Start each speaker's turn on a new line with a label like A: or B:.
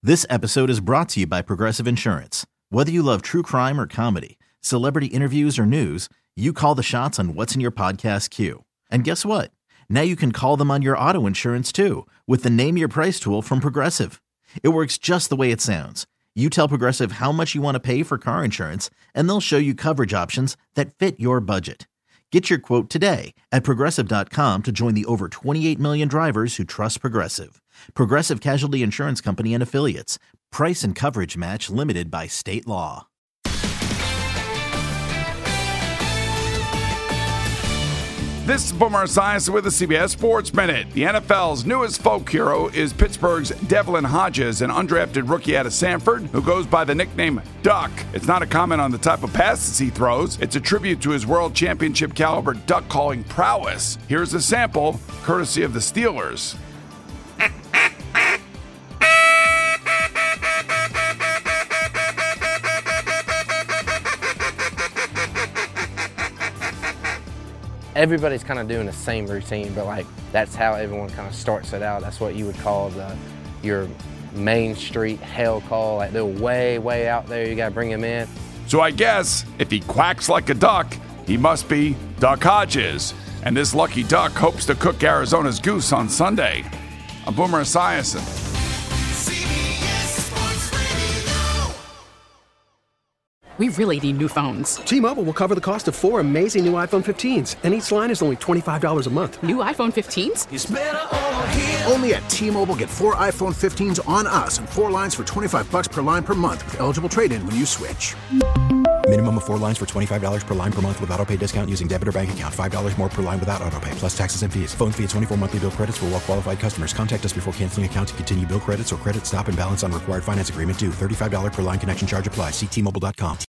A: This episode is brought to you by Progressive Insurance. Whether you love true crime or comedy, celebrity interviews or news, you call the shots on what's in your podcast queue. And guess what? Now you can call them on your auto insurance too with the Name Your Price tool from Progressive. It works just the way it sounds. You tell Progressive how much you want to pay for car insurance, and they'll show you coverage options that fit your budget. Get your quote today at Progressive.com to join the over 28 million drivers who trust Progressive. Progressive Casualty Insurance Company and Affiliates. Price and coverage match limited by state law.
B: This is Boomer Esiason with the CBS Sports Minute. The NFL's newest folk hero is Pittsburgh's Devlin Hodges, an undrafted rookie out of Sanford who goes by the nickname Duck. It's not a comment on the type of passes he throws. It's a tribute to his world championship caliber duck calling prowess. Here's a sample, courtesy of the Steelers.
C: Everybody's kind of doing the same routine, but like that's how everyone kind of starts it out. That's what you would call your main street hell call. Like they're way out there. You got to bring them in.
B: So I guess if he quacks like a duck, he must be Duck Hodges. And this lucky duck hopes to cook Arizona's goose on Sunday. I'm Boomer Esiason.
D: We really need new phones.
E: T-Mobile will cover the cost of 4 amazing new iPhone 15s, and each line is only $25 a month.
D: New iPhone 15s?
F: It's better over here. Only at T-Mobile, get 4 iPhone 15s on us and 4 lines for $25 per line per month with eligible trade-in when you switch.
G: Minimum of 4 lines for $25 per line per month with autopay discount using debit or bank account. $5 more per line without autopay, plus taxes and fees. Phone fee at 24 monthly bill credits for well-qualified customers. Contact us before canceling account to continue bill credits or credit stop and balance on required finance agreement due. $35 per line connection charge applies. See T-Mobile.com.